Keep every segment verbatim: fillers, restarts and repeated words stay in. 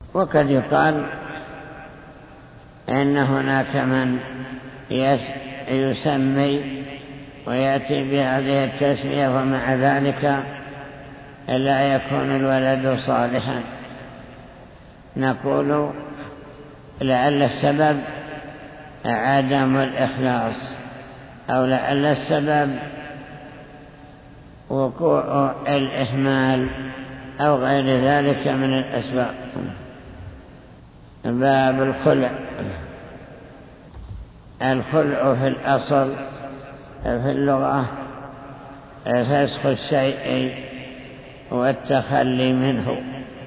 وقد يقال إن هناك من يسمي ويأتي بهذه التسمية ومع ذلك لا يكون الولد صالحا. نقول لعل السبب عدم الإخلاص، أو لعل السبب وقوع الإهمال أو غير ذلك من الأسباب. باب الخلع. الخلع في الأصل في اللغة فسخ الشيء والتخلي منه.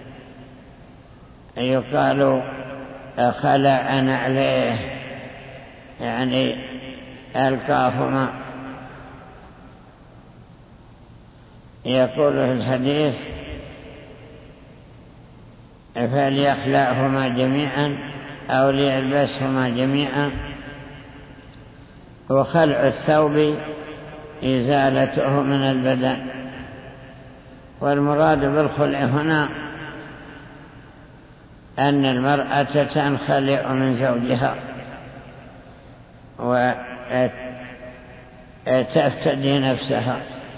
يقال خلع نعليه، يعني ألقاهما. يقول في الحديث فليخلعهما جميعا أو ليلبسهما جميعا. وخلع الثوب إزالته من البدن. والمراد بالخلع هنا أن المرأة تنخلع من زوجها وتفتدي نفسها.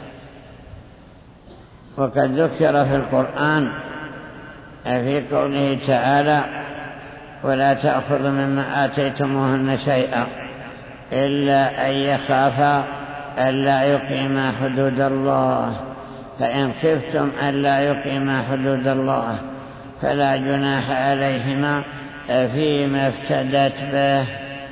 وقد ذكر في القرآن في قوله تعالى ولا تأخذوا مما آتيتموهن شيئا إلا أن يخافا ألا يقيما حدود الله، فإن خفتم ألا يقيما حدود الله فلا جناح عليهما فيما افتدت به.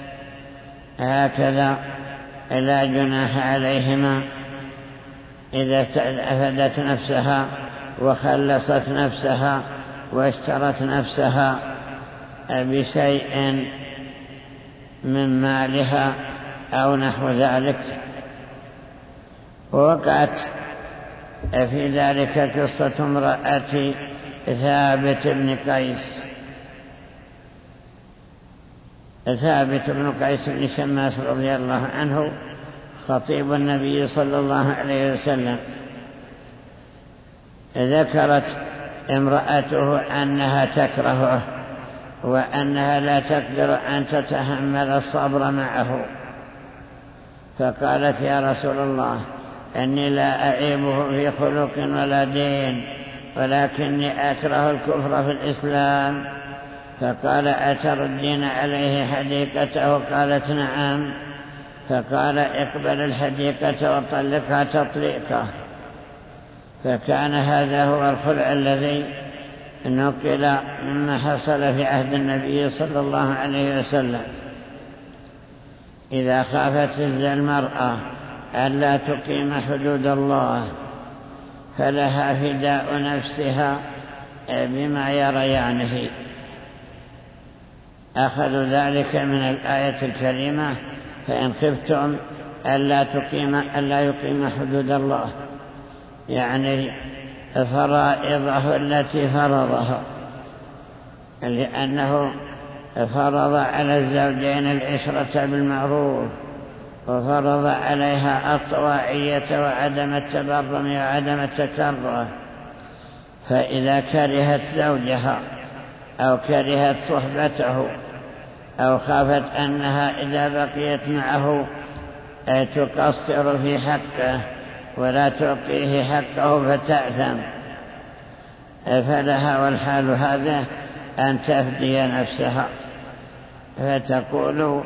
هكذا لا جناح عليهما إذا أفدت نفسها وخلصت نفسها واشترت نفسها بشيء من مالها أو نحو ذلك. ووقعت في ذلك قصة امرأة ثابت بن قيس ثابت بن قيس بن شماس رضي الله عنه خطيب النبي صلى الله عليه وسلم. ذكرت امرأته أنها تكرهه وأنها لا تقدر أن تتحمل الصبر معه، فقالت يا رسول الله أني لا أعيبه في خلق ولا دين ولكني أكره الكفر في الإسلام. فقال أتردين عليه حديقته؟ قالت نعم. فقال اقبل الحديقة وطلقها تطليقه. فكان هذا هو الخلع الذي نقل مما حصل في عهد النبي صلى الله عليه وسلم. إذا خافت المرأة ألا تقيم حدود الله فلها فداء نفسها بما يريانه. أخذوا ذلك من الآية الكريمة فإن خفتم ألا تقيم ألا يقيم حدود الله، يعني فرائضه التي فرضها، لأنه فرض على الزوجين العشرة بالمعروف وفرض عليها الطواعية وعدم التبرم وعدم التكره. فإذا كرهت زوجها أو كرهت صحبته أو خافت أنها إذا بقيت معه تقصر في حقه ولا تعطيه حقه فتأثم، فلها والحال هذا أن تفدي نفسها فتقول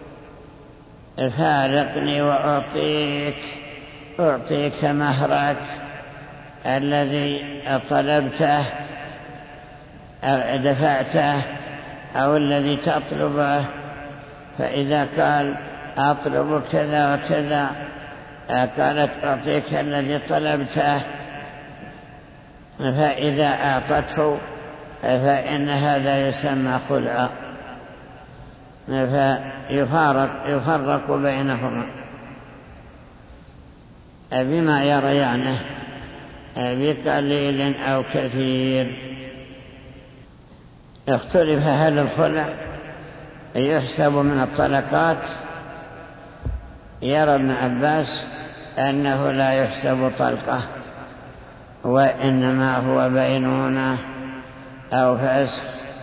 فارقني وأعطيك أعطيك مهرك الذي طلبته أو دفعته أو الذي تطلبه. فإذا قال أطلب كذا وكذا قالت أعطيك الذي طلبته، فإذا أعطته فإن هذا يسمى خلعا، فيفارق يفرق بينهما بما يريانه بقليل أو كثير. اختلف هل الخلع يحسب من الطلقات؟ يرى ابن عباس أنه لا يحسب طلقة وإنما هو بينونة أو فسخ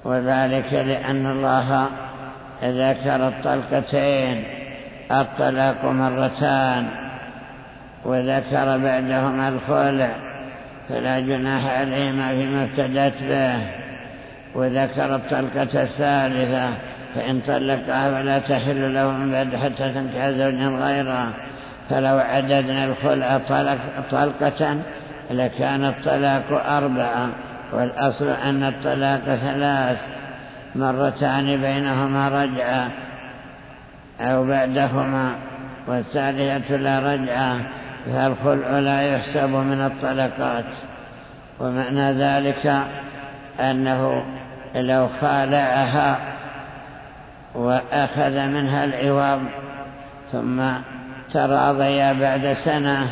وذلك لأن الله ذكر الطلقتين الطلاق مرتان وذكر بعدهما الخلع فلا جناح عليهما فيما ابتدت به، وذكر الطلقة الثالثة فإن طلقها فلا تحل له من بعد حتى تنكح زوجا غيره. فلو عددنا الخلع طلقة لكان الطلاق أربعة، والأصل أن الطلاق ثلاث، مرتان بينهما رجعة أو بعدهما، والثالثة لا رجعة، فالخلع لا يحسب من الطلقات. ومعنى ذلك أنه لو خالعها وأخذ منها العوض ثم تراضيا بعد سنة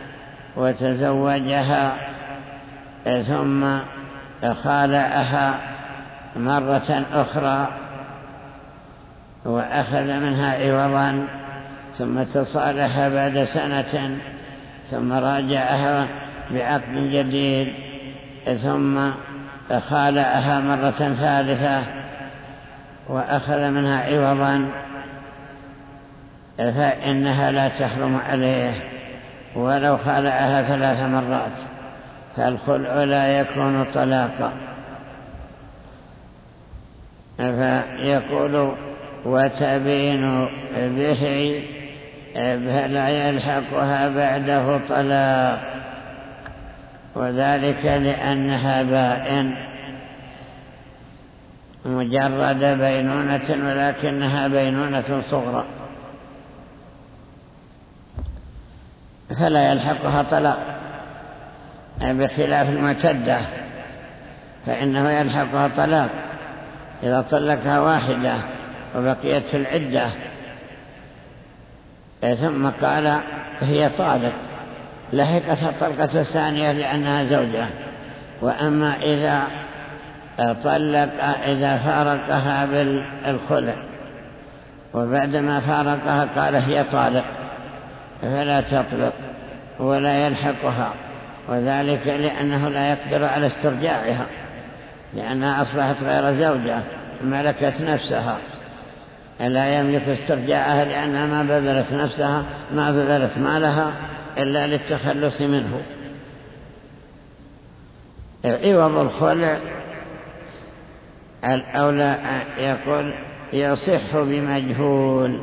وتزوجها ثم خالعها مرة أخرى وأخذ منها عوضا ثم تصالح بعد سنة ثم راجعها بعقد جديد ثم خالعها مرة ثالثة وأخذ منها عوضا فإنها لا تحرم عليه ولو خالعها ثلاث مرات، فالخلع لا يكون طلاقا. فيقول وتبين به فلا يلحقها بعده طلاق، وذلك لأنها بائن مجرد بينونة ولكنها بينونة صغرى، فلا يلحقها طلاق، بخلاف المعتدة فإنه يلحقها طلاق إذا طلقها واحدة وبقيت في العدة ثم قال هي طالق لحقتها الطلقة الثانية لأنها زوجة. وأما إذا طلق إذا فارقها بالخلع وبعدما فارقها قال هي طالق فلا تطلق ولا يلحقها، وذلك لأنه لا يقدر على استرجاعها لأنها أصبحت غير زوجة ملكت نفسها، لا يملك استرجاعها لأنها ما بذلت نفسها ما بذلت مالها إلا للتخلص منه. عوض الخلع الأولى يقول يصح بمجهول،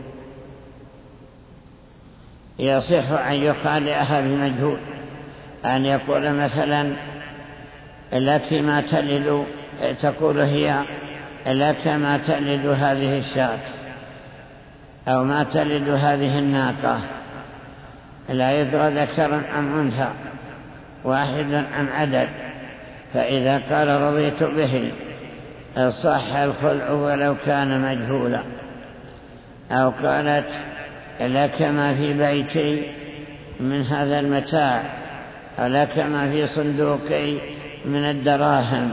يصح أن يخالعها بمجهول، أن يقول مثلا لك ما تلد، تقول هي لك ما تلد هذه الشاة أو ما تلد هذه الناقة، لا يدرى ذكر أم أنثى واحد أم عدد، فإذا قال رضيت به صح الخلع ولو كان مجهولا. أو قالت لك ما في بيتي من هذا المتاع أو لك ما في صندوقي من الدراهم،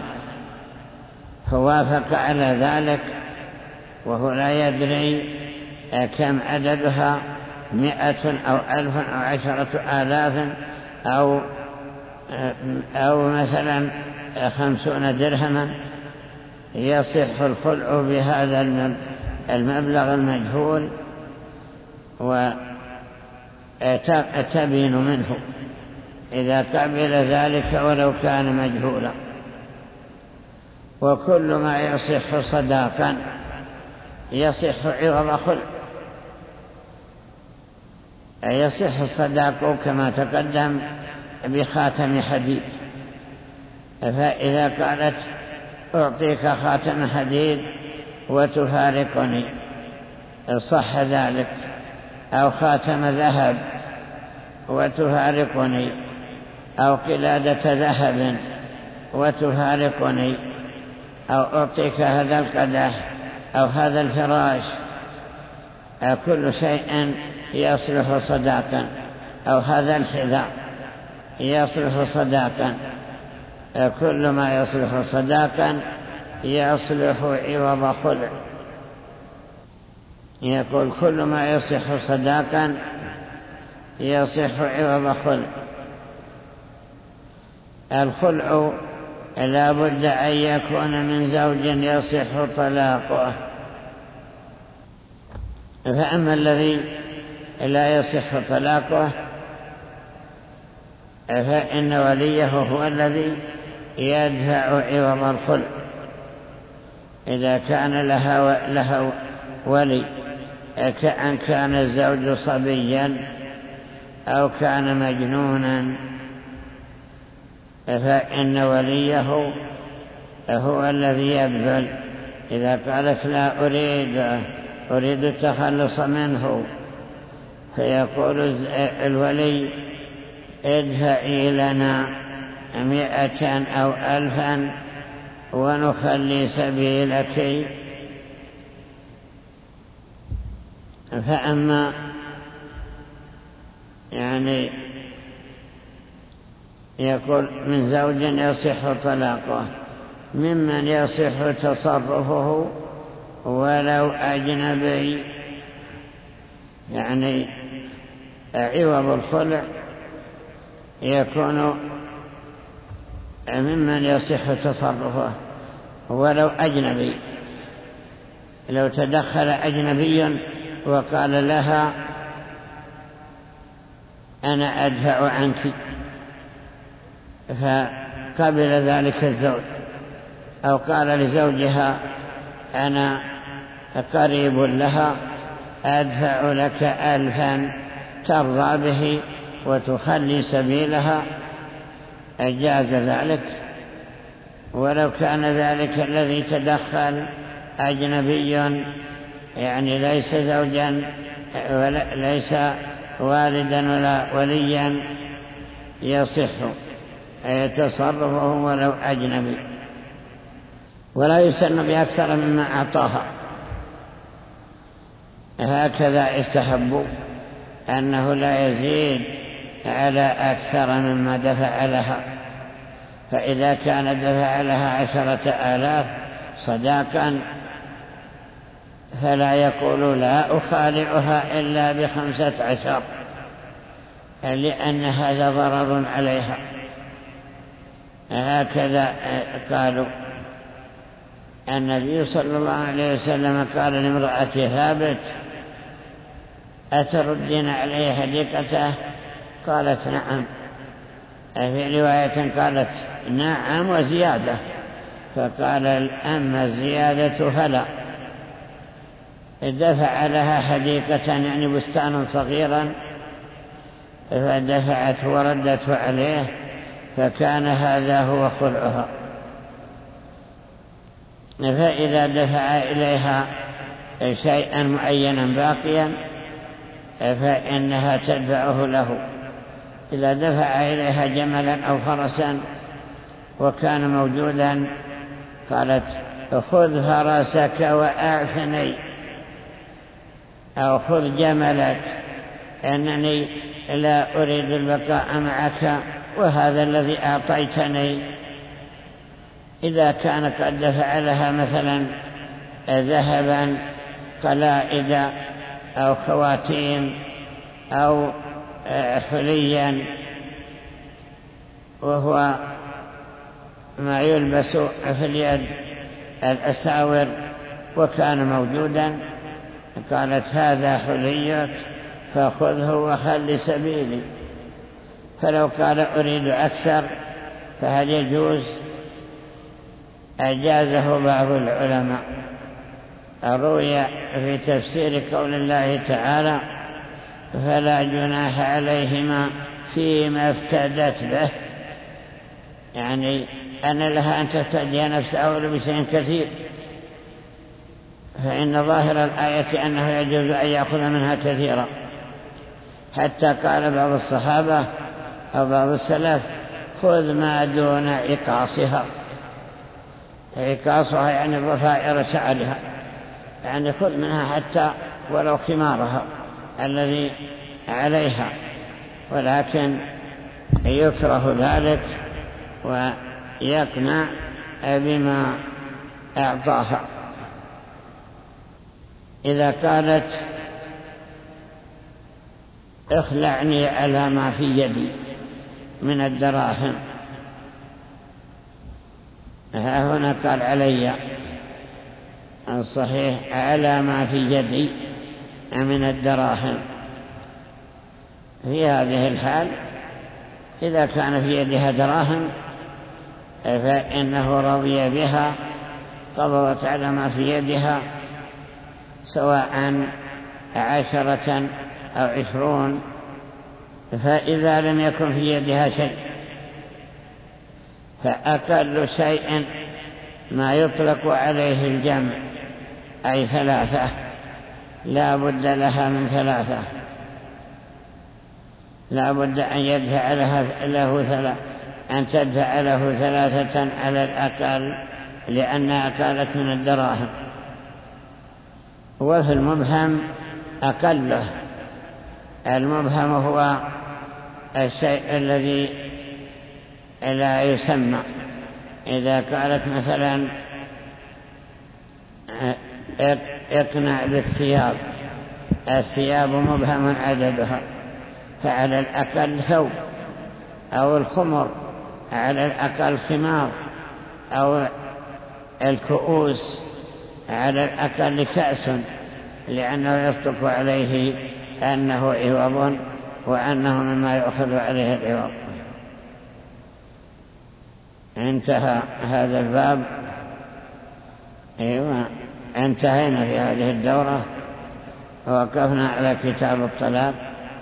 فوافق على ذلك وهو لا يدري كم عددها مئة أو ألف أو عشرة آلاف أو, أو مثلا خمسون درهما، يصح الخلع بهذا المبلغ المجهول وتبين منه إذا قبل ذلك ولو كان مجهولا. وكل ما يصح صداقا يصح عوض خلع، يصح الصداق كما تقدم بخاتم حديد، فإذا قالت أعطيك خاتم حديد وتفارقني صح ذلك، أو خاتم ذهب وتفارقني، أو قلادة ذهب وتفارقني، أو أعطيك هذا القدح أو هذا الفراش، كل شيء يصلح صداقا، أو هذا الحذاء يصلح صداقا، كل ما يصلح صداقا يصلح عوض خلع. يقول كل ما يصح صداقا يصح عوض خلع. الخلع لا بد أن يكون من زوج يصح طلاقه. فأما الذي لا يصح طلاقه فإن وليه هو الذي يدفع عوض الخلع إذا كان لها, لها ولي، كأن كان الزوج صبيا أو كان مجنونا، فإن وليه هو الذي يبذل. إذا قالت لا أريد أريد التخلص منه، فيقول الولي ادفعي لنا مئة أو ألفا ونخلي سبيلك. فأما يعني يقول من زوج يصح طلاقه، ممن يصح تصرفه ولو أجنبي، يعني عوض الخلع يكون ممن يصح تصرفه ولو أجنبي. لو تدخل أجنبي وقال لها أنا أدفع عنك، فقبل ذلك الزوج، أو قال لزوجها أنا قريب لها أدفع لك ألفا ترضى به وتخلي سبيلها، أجاز ذلك. ولو كان ذلك الذي تدخل أجنبي يعني ليس زوجا ولا ليس والدا ولا وليا يصح أي تصرفه ولو أجنبي، ولا يسن بأكثر مما أعطاها. هكذا استحبوا أنه لا يزيد على أكثر مما دفع لها. فإذا كان دفع لها عشرة آلاف صداقا فلا يقول لا أخالعها إلا بخمسة عشر، لأن هذا ضرر عليها. هكذا قالوا. النبي صلى الله عليه وسلم قال لامرأة ثابت أتردين عليه حديقته؟ قالت نعم. في رواية قالت نعم وزيادة، فقال أما الزيادة فلا. دفع لها حديقة يعني بستانا صغيرا، فدفعت وردته عليه، فكان هذا هو خلعها. فإذا دفع إليها شيئا معينا باقيا فإنها تدفعه له. إذا دفع إليها جملا أو فرسا وكان موجودا قالت خذ فرسك وأعفني، أو خذ جملك إنني لا أريد البقاء معك وهذا الذي أعطيتني. إذا كان قد دفع لها مثلا ذهبا قلائد أو خواتيم أو حليا وهو ما يلبس في اليد الأساور وكان موجودا، قالت هذا حليك فخذه وخل سبيلي. فلو قال أريد أكثر فهل يجوز؟ أجازه بعض العلماء. روي في تفسير قول الله تعالى فلا جناح عليهما فيما افتدت به، يعني أن لها أن تفتدي نفسها ولو بشيء كثير، فإن ظاهر الآية أنه يجوز أن يأخذ منها كثيرا. حتى قال بعض الصحابة أو بعض السلف خذ ما دون عقاصها. عقاصها يعني ضفائر شعرها، يعني خذ منها حتى ولو خمارها الذي عليها، ولكن يكره ذلك ويقنع بما أعطاها. إذا قالت اخلعني على ما في يدي من الدراهم ها هنا قال علي، الصحيح على ما في يدي من الدراهم. في هذه الحال إذا كان في يدها دراهم فإنه رضي بها، قبضت على ما في يدها سواء عشرة أو عشرون. فإذا لم يكن في يدها شيء فأقل شيء ما يطلق عليه الجمع، أي ثلاثة، لا بد لها من ثلاثة، لا بد أن يدفع له ثلاثة، أن تدفع له ثلاثة على الأقل، لأنها أقلت من الدراهم. وفي المبهم أقله، المبهم هو الشيء الذي لا يسمى. إذا قالت مثلا اقنع بالثياب، الثياب مبهم عددها، فعلى الأقل ثوب، أو الخمر على الأقل خمار، أو الكؤوس على الأقل كأس، لأنه يصدق عليه أنه عوض وأنه مما يؤخذ عليه العوض. انتهى هذا الباب. أيوة، انتهينا في هذه الدورة ووقفنا على كتاب الطلاق،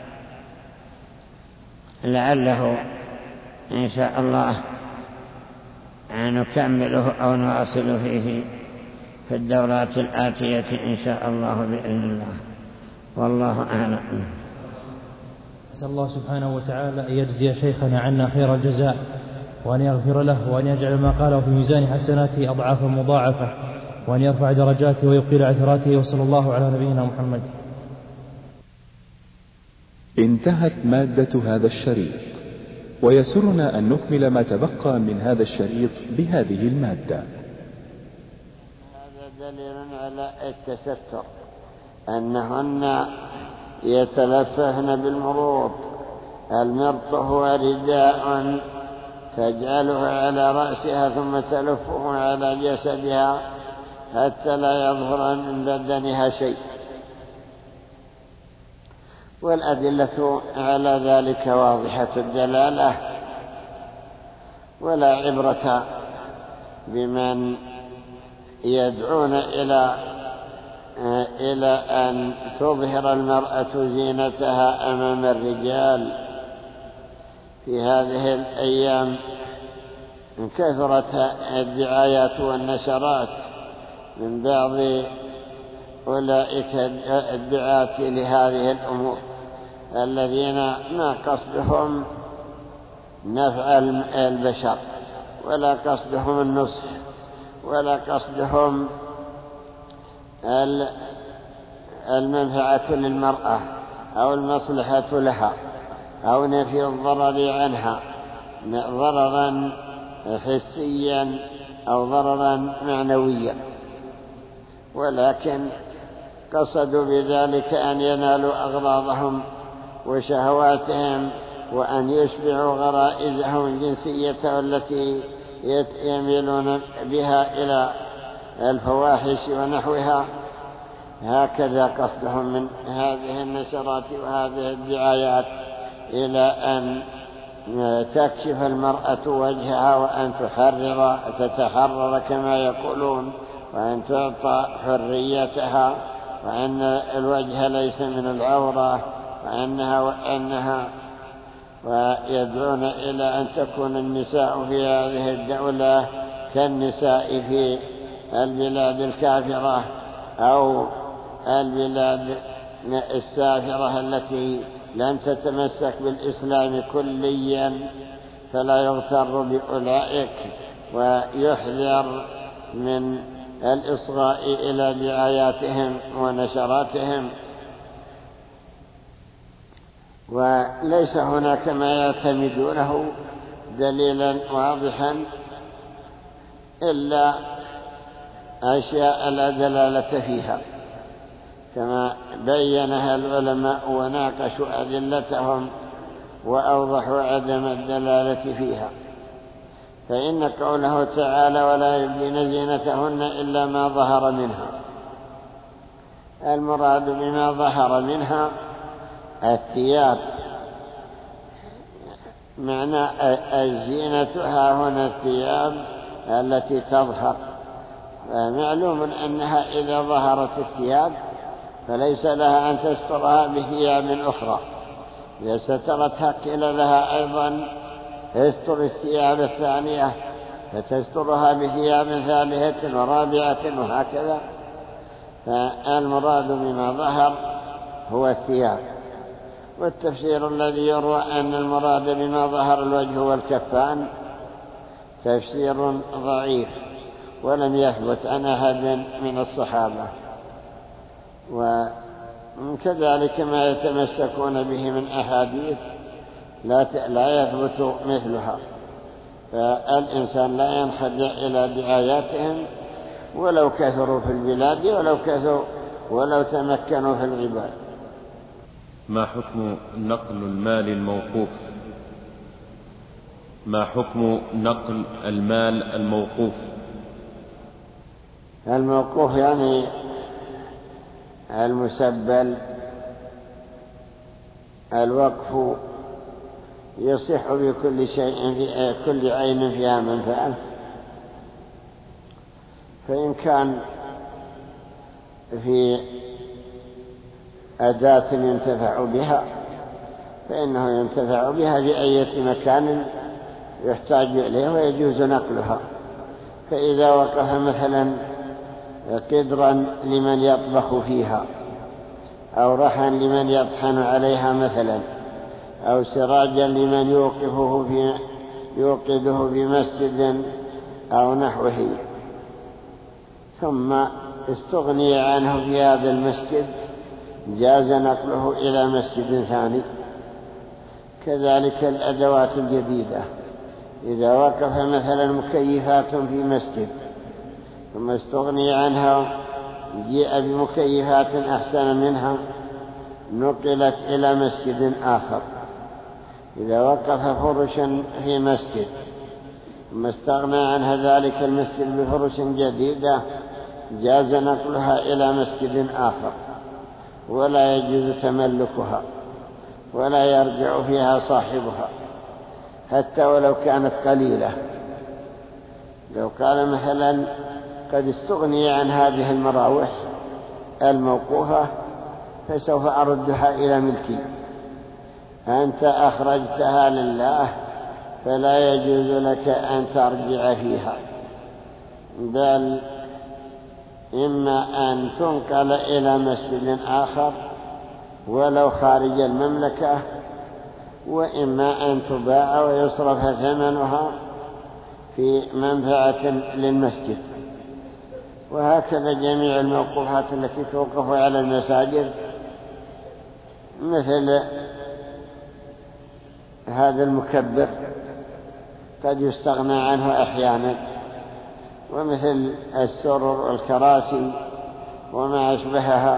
لعله إن شاء الله نكمله أو نواصل فيه في الدورات الآتية إن شاء الله بإذن الله، والله أعلم. نسأل الله سبحانه وتعالى أن يجزي شيخنا عنا خير الجزاء، وأن يغفر له، وأن يجعل ما قاله في ميزان حسناته أضعافا مضاعفة، وأن يرفع درجاته ويقيل عثراته، وصلى الله على نبينا محمد. انتهت مادة هذا الشريط، ويسرنا أن نكمل ما تبقى من هذا الشريط بهذه المادة. هذا دليل على التستر، أنهن يتلففن بالمروط. المرط هو رداء تجعله على رأسها ثم تلفه على جسدها حتى لا يظهر من بدنها شيء، والأدلة على ذلك واضحة الدلالة، ولا عبرة بمن يدعون إلى إلى أن تظهر المرأة زينتها أمام الرجال. في هذه الأيام كثرت الدعايات والنشرات من بعض أولئك الدعاة لهذه الأمور، الذين ما قصدهم نفع البشر، ولا قصدهم النصح، ولا قصدهم المنفعة للمرأة أو المصلحة لها أو نفي الضرر عنها، ضررا حسيا أو ضررا معنويا، ولكن قصدوا بذلك أن ينالوا أغراضهم وشهواتهم، وأن يشبعوا غرائزهم الجنسية التي يميلون بها إلى الفواحش ونحوها. هكذا قصدهم من هذه النشرات وهذه الدعايات، إلى أن تكشف المرأة وجهها وأن تحرر تتحرر كما يقولون، وأن تعطى حريتها، وأن الوجه ليس من العورة، وأنها وأنها ويدعون إلى أن تكون النساء في هذه الدولة كالنساء في البلاد الكافرة أو البلاد السافرة التي لم تتمسك بالإسلام كليا، فلا يغتر بأولئك، ويحذر من الإصغاء إلى دعاياتهم ونشراتهم. وليس هناك ما يعتمدونه دليلا واضحا إلا أشياء لا دلالة فيها، كما بينها العلماء وناقشوا أدلتهم وأوضحوا عدم الدلالة فيها. فإن قوله تعالى ولا يبدين زينتهن إلا ما ظهر منها، المراد بما ظهر منها الثياب، معنى الزينتها هنا الثياب التي تظهر. معلوم أنها إذا ظهرت الثياب فليس لها أن تسترها بثياب أخرى، إذا سترتها قيل لها أيضا استر الثياب الثانية فتسترها بثياب ثالثة ورابعة وهكذا. فالمراد بما ظهر هو الثياب. والتفسير الذي يروى أن المراد بما ظهر الوجه والكفان تفسير ضعيف ولم يثبت عن أحد من الصحابة، وكذلك ما يتمسكون به من أحاديث لا يثبت مثلها. فالإنسان لا ينخدع إلى دعاياتهم ولو كثروا في البلاد ولو كثروا ولو تمكنوا في العباد. ما حكم نقل المال الموقوف؟ ما حكم نقل المال الموقوف؟ الموقوف يعني المسبل. الوقف يصح بكل شيء في كل عين فيها منفعة، فإن كان في أداة ينتفع بها فإنه ينتفع بها في أي مكان يحتاج إليه ويجوز نقلها. فإذا وقف مثلا قدرا لمن يطبخ فيها أو رحا لمن يطحن عليها مثلا أو سراجا لمن يوقفه في يوقده بمسجد أو نحوه، ثم استغني عنه في هذا المسجد جاز نقله إلى مسجد ثاني. كذلك الأدوات الجديدة، إذا وقف مثلا مكيفات في مسجد ثم استغني عنها جيء بمكيفات أحسن منها نقلت إلى مسجد آخر. إذا وقف فرشا في مسجد ثم استغنى عنها ذلك المسجد بفرش جديدة جاز نقلها إلى مسجد آخر، ولا يجوز تملكها ولا يرجع فيها صاحبها حتى ولو كانت قليلة. لو قال مثلا قد استغني عن هذه المراوح الموقوفة فسوف أردها إلى ملكي، أنت أخرجتها لله فلا يجوز لك أن ترجع فيها، بل إما أن تنقل إلى مسجد آخر ولو خارج المملكة، وإما أن تباع ويصرف ثمنها في منفعة للمسجد. وهكذا جميع الموقوفات التي توقف على المساجد، مثل هذا المكبر قد يستغنى عنه أحيانا، ومثل السرر والكراسي وما أشبهها.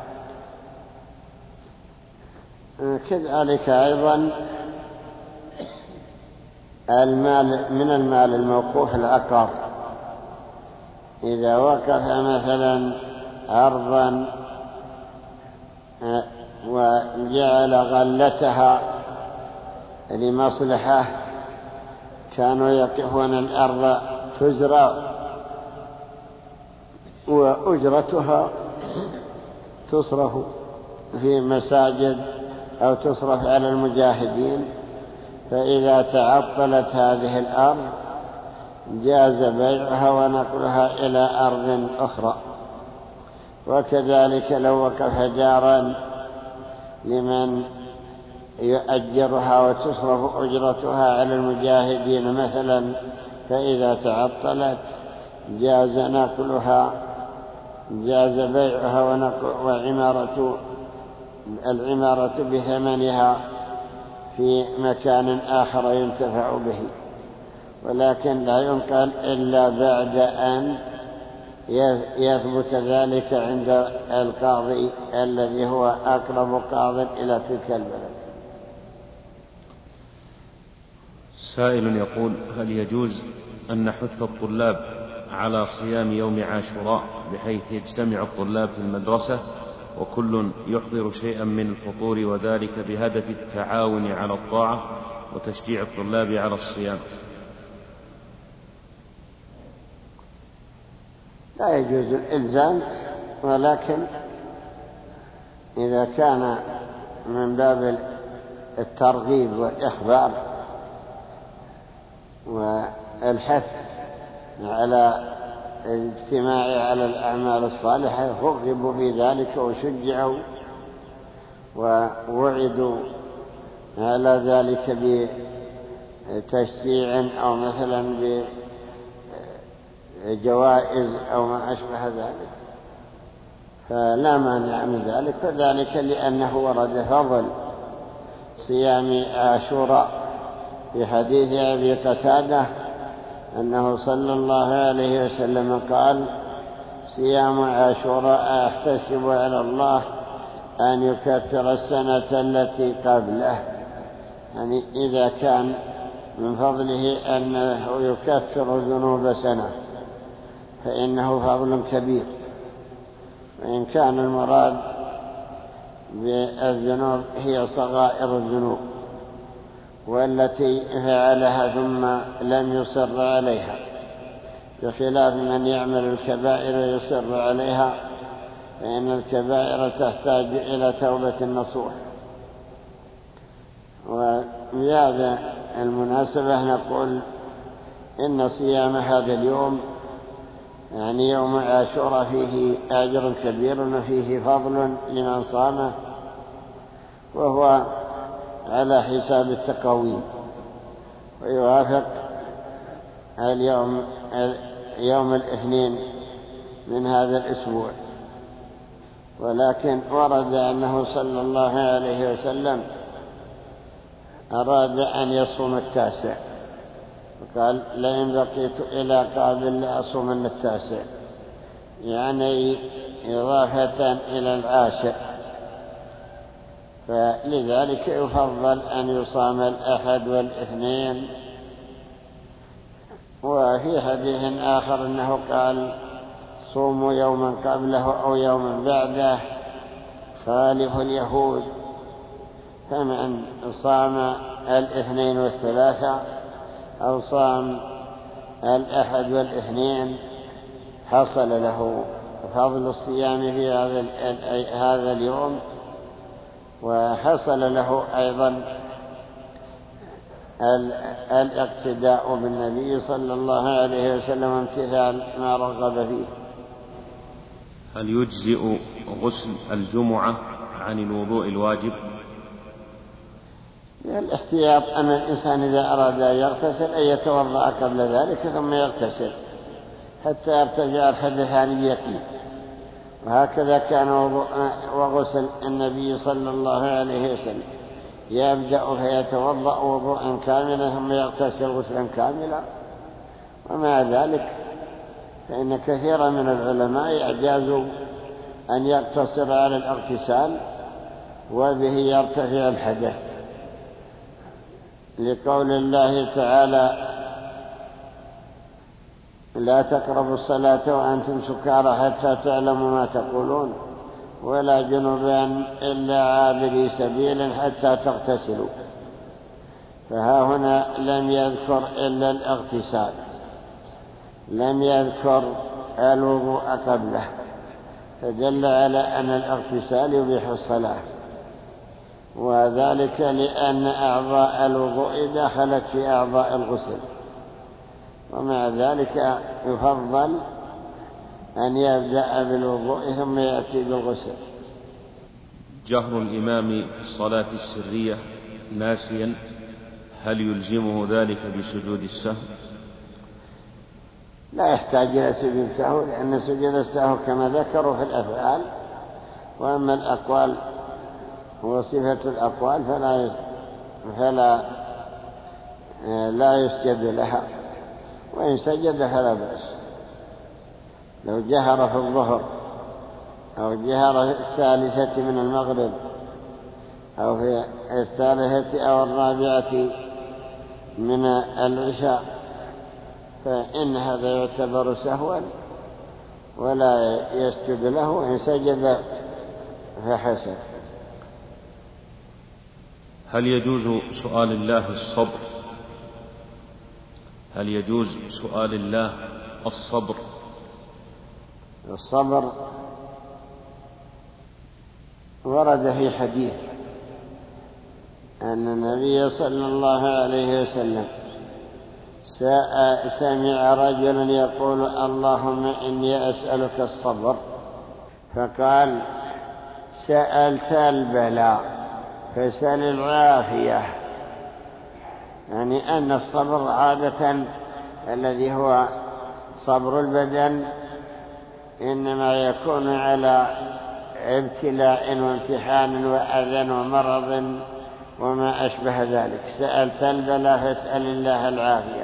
كذلك أيضا المال من المال الموقوف العقار، إذا وقف مثلا أرضا وجعل غلتها لمصلحة، كانوا يقفون الأرض تزرع وأجرتها تصرف في مساجد أو تصرف على المجاهدين، فإذا تعطلت هذه الأرض جاز بيعها ونقلها إلى أرض أخرى. وكذلك لو وقف دارا لمن يؤجرها وتصرف أجرتها على المجاهدين مثلا، فإذا تعطلت جاز نقلها جاز بيعها وعمارة العمارة بثمنها في مكان آخر ينتفع به، ولكن لا ينقل إلا بعد أن يثبت ذلك عند القاضي الذي هو أقرب قاض إلى تلك البلد. سائل يقول: هل يجوز أن نحث الطلاب على صيام يوم عاشوراء بحيث يجتمع الطلاب في المدرسة وكل يحضر شيئا من الفطور، وذلك بهدف التعاون على الطاعة وتشجيع الطلاب على الصيام؟ لا يجوز الإلزام، ولكن إذا كان من باب الترغيب والإخبار والحث على الاجتماع على الأعمال الصالحة رغبوا في ذلك وشجعوا ووعدوا على ذلك بتشجيع أو مثلا بجوائز أو ما أشبه ذلك، فلا مانع من ذلك. وذلك لأنه ورد فضل صيام عاشوراء في حديث أبي قتادة أنه صلى الله عليه وسلم قال: صيام عاشوراء أحتسب على الله أن يكفر السنة التي قبله، يعني إذا كان من فضله أنه يكفر ذنوب سنة فإنه فضل كبير. وإن كان المراد بالذنوب هي صغائر الذنوب والتي فعلها ثم لم يصر عليها، بخلاف من يعمل الكبائر ويصر عليها، فإن الكبائر تحتاج إلى توبة نصوح. وبهذا المناسبة نقول إن صيام هذا اليوم يعني يوم عاشوراء فيه أجر كبير وفيه فضل لمن صامه، وهو على حساب التقويم، ويوافق اليوم يوم الاثنين من هذا الأسبوع. ولكن ورد أنه صلى الله عليه وسلم أراد أن يصوم التاسع، وقال: لئن بقيت إلى قابل لأصومن التاسع، يعني إضافة إلى العاشر، فلذلك يفضل أن يصام الأحد والاثنين. وفي حديث آخر أنه قال: صوموا يوما قبله أو يوما بعده خالف اليهود. فمن صام الاثنين والثلاثة أو صام الأحد والاثنين حصل له فضل الصيام في هذا اليوم، وحصل له أيضا الاقتداء بالنبي صلى الله عليه وسلم امتثال ما رغب فيه. هل يجزئ غسل الجمعة عن الوضوء الواجب؟ الاحتياط أن الإنسان إذا أراد أن يغتسل أن يتوضأ قبل ذلك ثم يغتسل حتى يرتفع الحدثان بيقين. وهكذا كان وغسل النبي صلى الله عليه وسلم، يبدأ فيتوضأ وضوءا كاملا ثم يغتسل غسلا كاملا. ومع ذلك فإن كثيرا من العلماء يعجزوا أن يقتصر على الاغتسال وبه يرتفع الحدث، لقول الله تعالى: لا تقربوا الصلاة وأنتم سكارى حتى تعلموا ما تقولون ولا جنبا إلا عابري سبيل حتى تغتسلوا. فها هنا لم يذكر إلا الاغتسال، لم يذكر الوضوء قبله، فدل على أن الاغتسال يبيح الصلاة، وذلك لأن أعضاء الوضوء دخلت في أعضاء الغسل. ومع ذلك يفضل أن يبدأ بالوضوء ثم يأتي بالغسل. جهر الإمام في الصلاة السرية ناسيا، هل يلزمه ذلك بسجود السهو؟ لا يحتاج إلى سجود السهو، لأن سجود السهو كما ذكروا في الأفعال، وأما الأقوال وصفة الأقوال فلا فلا لا يسجد لها، وإن سجد فلا بأس. لو جهر في الظهر أو جهر في الثالثة من المغرب أو في الثالثة أو الرابعة من العشاء فإن هذا يعتبر سهوا ولا يسجد له، وإن سجد فحسن. هل يجوز سؤال الله الصبر؟ هل يجوز سؤال الله الصبر؟ الصبر ورد في حديث أن النبي صلى الله عليه وسلم سمع رجلا يقول اللهم إني أسألك الصبر، فقال سألت البلاء فسل العافية، يعني أن الصبر عادة الذي هو صبر البدن إنما يكون على ابتلاء وامتحان وأذى ومرض وما أشبه ذلك. سألت البلاء فاسأل الله العافية.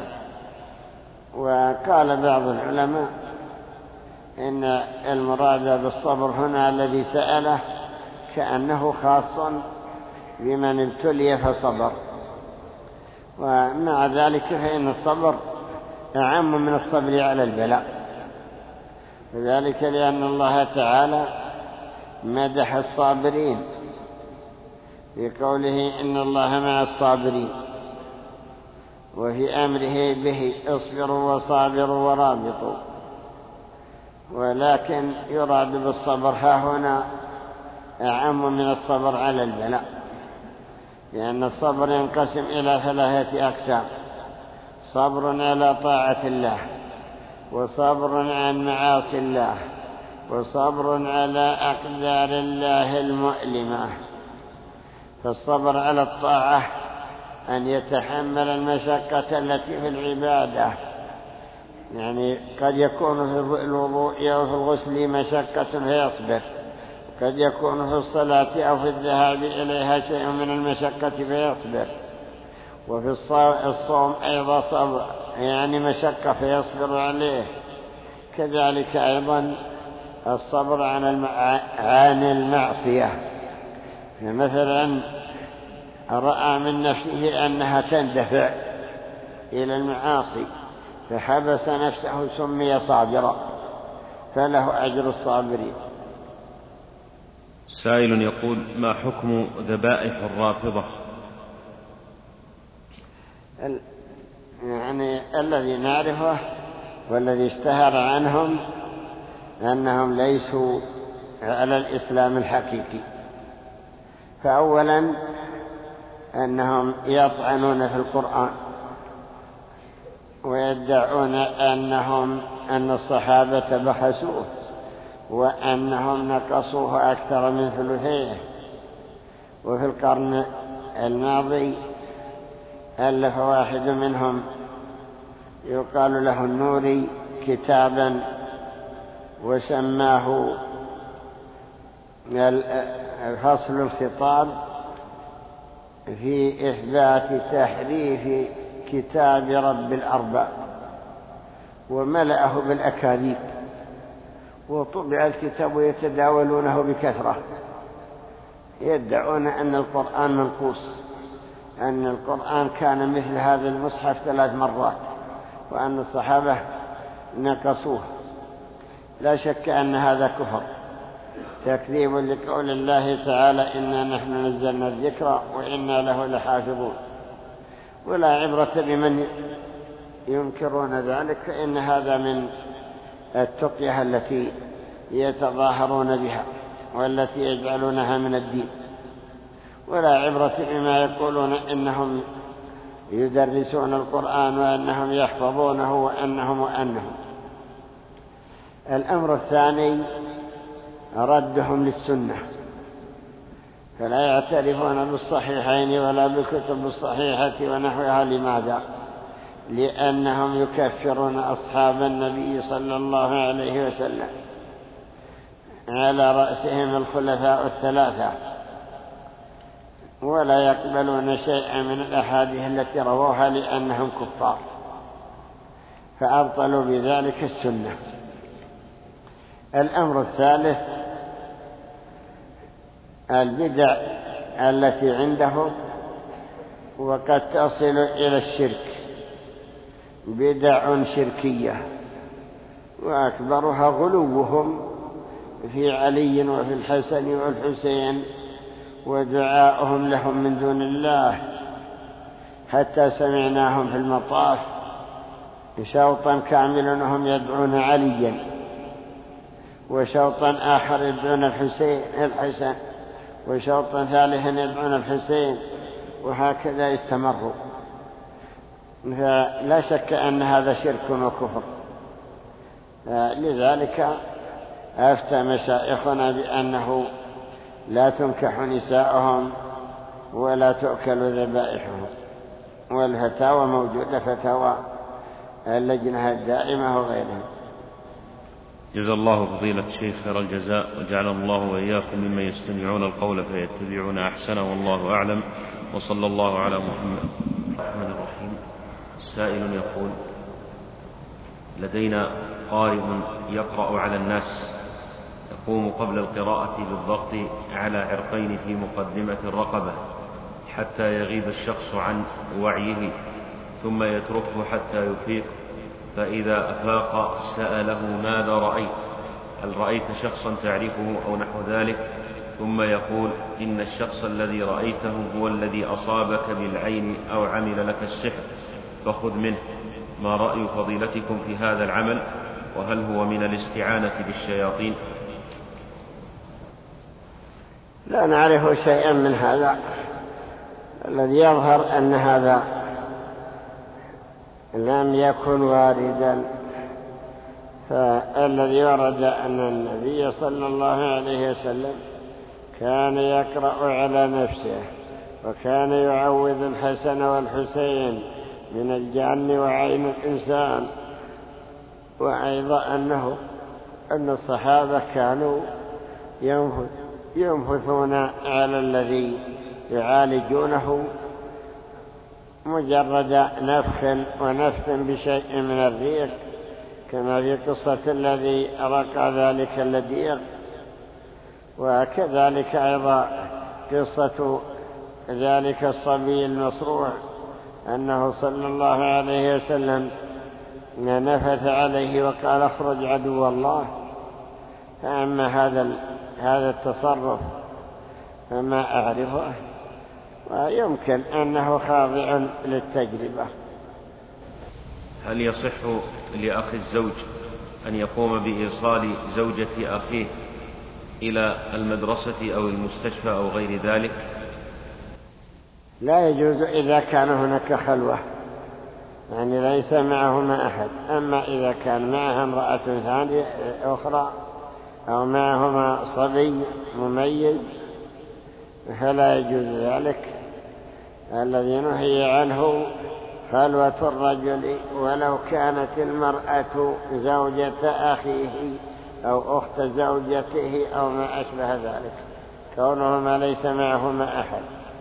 وقال بعض العلماء إن المراد بالصبر هنا الذي سأله كأنه خاص بمن ابتلي فصبر، ومع ذلك فإن الصبر أعم من الصبر على البلاء، وذلك لأن الله تعالى مدح الصابرين بقوله إن الله مع الصابرين، وفي أمره به اصبروا وصابروا ورابطوا. ولكن يراد بالصبر ها هنا أعم من الصبر على البلاء، لأن الصبر ينقسم إلى ثلاثة أقسام: صبر على طاعة الله، وصبر عن معاصي الله، وصبر على أقدار الله المؤلمة. فالصبر على الطاعة أن يتحمل المشقة التي في العبادة، يعني قد يكون في الوضوء أو في الغسل مشقة فيصبر، قد يكون في الصلاة أو في الذهاب إليها شيء من المشقة فيصبر، وفي الصوم أيضا صبر يعني مشقة فيصبر عليه. كذلك أيضا الصبر عن المعصية، مثلا رأى من نفسه أنها تندفع إلى المعاصي فحبس نفسه سمي صابرا، فله أجر الصابرين. سائل يقول: ما حكم ذبائح الرافضة؟ يعني الذي نعرفه والذي اشتهر عنهم أنهم ليسوا على الإسلام الحقيقي. فأولا أنهم يطعنون في القرآن ويدعون أنهم أن الصحابة بحثوه وأنهم نقصوه أكثر من ثلثيه. وفي القرن الماضي ألف واحد منهم يقال له النوري كتابا وسماه فصل الخطاب في إثبات تحريف كتاب رب الأرباب، وملأه بالأكاذيب، وطبع الكتاب يتداولونه بكثرة، يدعون أن القرآن منقوص، أن القرآن كان مثل هذا المصحف ثلاث مرات، وأن الصحابة نقصوه. لا شك أن هذا كفر، تكذيب لقول الله تعالى: إنا نحن نزلنا الذكر وإنا له لحافظون. ولا عبرة بمن ينكرون ذلك، فإن هذا من التقية التي يتظاهرون بها والتي يجعلونها من الدين. ولا عبرة بما يقولون إنهم يدرسون القرآن وأنهم يحفظونه وأنهم وأنهم. الأمر الثاني ردهم للسنة، فلا يعترفون بالصحيحين ولا بالكتب الصحيحة ونحوها. لماذا؟ لأنهم يكفرون أصحاب النبي صلى الله عليه وسلم، على رأسهم الخلفاء الثلاثة، ولا يقبلون شيئا من الأحاديث التي رووها لأنهم كفار، فأبطلوا بذلك السنة. الأمر الثالث البدع التي عنده وقد تصل إلى الشرك بدع شركية، وأكبرها غلوهم في علي وفي الحسن والحسين ودعاؤهم لهم من دون الله، حتى سمعناهم في المطاف شوطا كاملا وهم يدعون عليا، وشوطا آخر يدعون الحسين الحسن، وشوطا ثالثا يدعون الحسين، وهكذا يستمروا. فلا شك أن هذا شرك وكفر. لذلك أفتى مشايخنا بأنه لا تنكح نساءهم ولا تؤكل ذبائحهم، والفتاوى موجودة، فتاوى اللجنة الدائمة وغيرها. جزا الله فضيلة الشيخ خير الجزاء، وجعل الله وإياكم ممن يستمعون القول فيتبعون أحسنه، والله أعلم، وصلى الله على محمد. الرحمن الرحيم. سائل يقول: لدينا قارئ يقرأ على الناس، يقوم قبل القراءة بالضغط على عرقين في مقدمة الرقبة حتى يغيب الشخص عن وعيه، ثم يتركه حتى يفيق، فإذا أفاق سأله: ماذا رأيت؟ هل رأيت شخصا تعرفه أو نحو ذلك؟ ثم يقول: إن الشخص الذي رأيته هو الذي أصابك بالعين أو عمل لك السحر، فخذ منه. ما رأي فضيلتكم في هذا العمل؟ وهل هو من الاستعانة بالشياطين؟ لا نعرف شيئا من هذا. الذي يظهر أن هذا لم يكن واردا، فالذي ورد أن النبي صلى الله عليه وسلم كان يقرأ على نفسه، وكان يعوذ الحسن والحسين من الجن وعين الإنسان، وأيضا أنه أن الصحابة كانوا ينفثون على الذي يعالجونه مجرد نفخ ونفث بشيء من الريق، كما في قصة الذي رقى ذلك اللديق. وكذلك أيضا قصة ذلك الصبي المصروع، أنه صلى الله عليه وسلم نفث عليه وقال: اخرج عدو الله. فأما هذا هذا التصرف فما أعرفه، ويمكن أنه خاضع للتجربة. هل يصح لأخ الزوج أن يقوم بإيصال زوجة أخيه إلى المدرسة أو المستشفى أو غير ذلك؟ لا يجوز إذا كان هناك خلوة، يعني ليس معهما أحد. أما إذا كان معها امرأة ثانية أخرى أو معهما صبي مميز فلا يجوز ذلك. الذي نهي عنه خلوة الرجل ولو كانت المرأة زوجة أخيه أو أخت زوجته أو ما أشبه ذلك، كونهما ليس معهما أحد.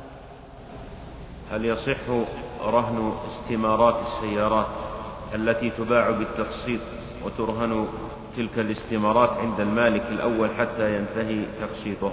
هل يصح رهن استمارات السيارات التي تباع بالتقسيط وترهن تلك الاستمارات عند المالك الأول حتى ينتهي تقسيطها؟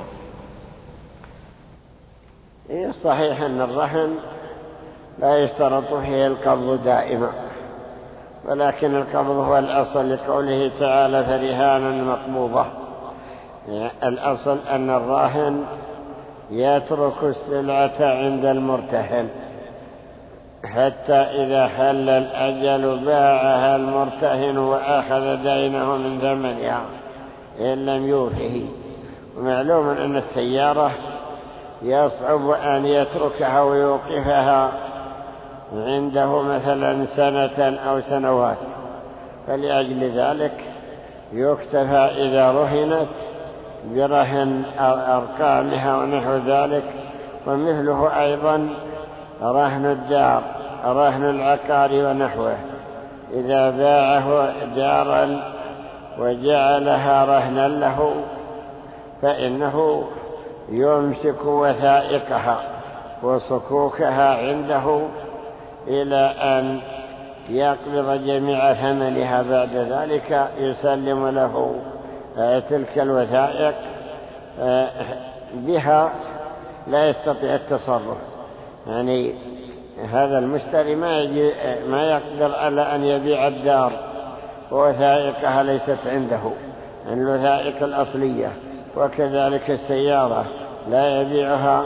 صحيح أن الرهن لا يشترط فيه القبض دائما، ولكن القبض هو الأصل، لقوله تعالى: فرهان مقبوضة. الأصل أن الراهن يترك السلعة عند المرتهن حتى إذا حل الأجل باعها المرتهن وأخذ دينه من ثمنها إن لم يوفه. ومعلوم أن السيارة يصعب أن يتركها ويوقفها عنده مثلا سنة أو سنوات، فلأجل ذلك يكتفى إذا رهنت برهن أرقامها ونحو ذلك. ومثله أيضا رهن الدار، رهن العقار ونحوه، إذا باعه دارا وجعلها رهنا له فإنه يمسك وثائقها وصكوكها عنده إلى أن يقبض جميع ثمنها. بعد ذلك يسلم له تلك الوثائق، بها لا يستطيع التصرف، يعني هذا المشتري ما, يجي ما يقدر على أن يبيع الدار ووثائقها ليست عنده، الوثائق الأصلية، وكذلك السيارة لا يبيعها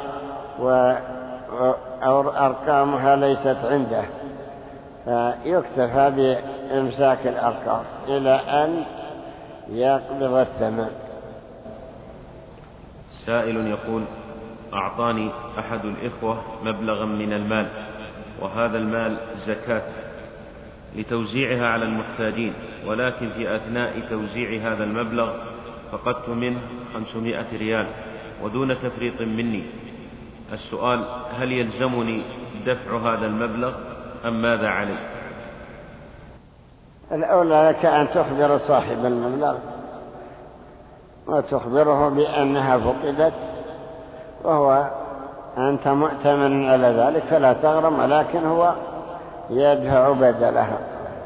وأرقامها ليست عنده، فيكتفى بإمساك الأرقام إلى أن يقبض الثمن. سائل يقول: أعطاني أحد الإخوة مبلغا من المال، وهذا المال زكاة لتوزيعها على المحتاجين، ولكن في أثناء توزيع هذا المبلغ فقدت منه خمسمائة ريال ودون تفريط مني. السؤال: هل يلزمني دفع هذا المبلغ أم ماذا علي؟ الأولى لك أن تخبر صاحب المبلغ وتخبره بأنها فقدت، وهو أنت مؤتمن على ذلك فلا تغرم، ولكن هو يدفع بدلها.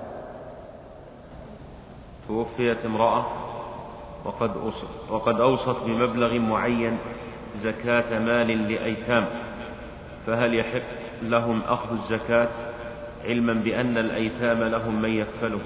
توفيت امرأة وقد أوصت, وقد أوصت بمبلغ معين زكاة مال لأيتام، فهل يحق لهم أخذ الزكاة علما بأن الأيتام لهم من يكفله؟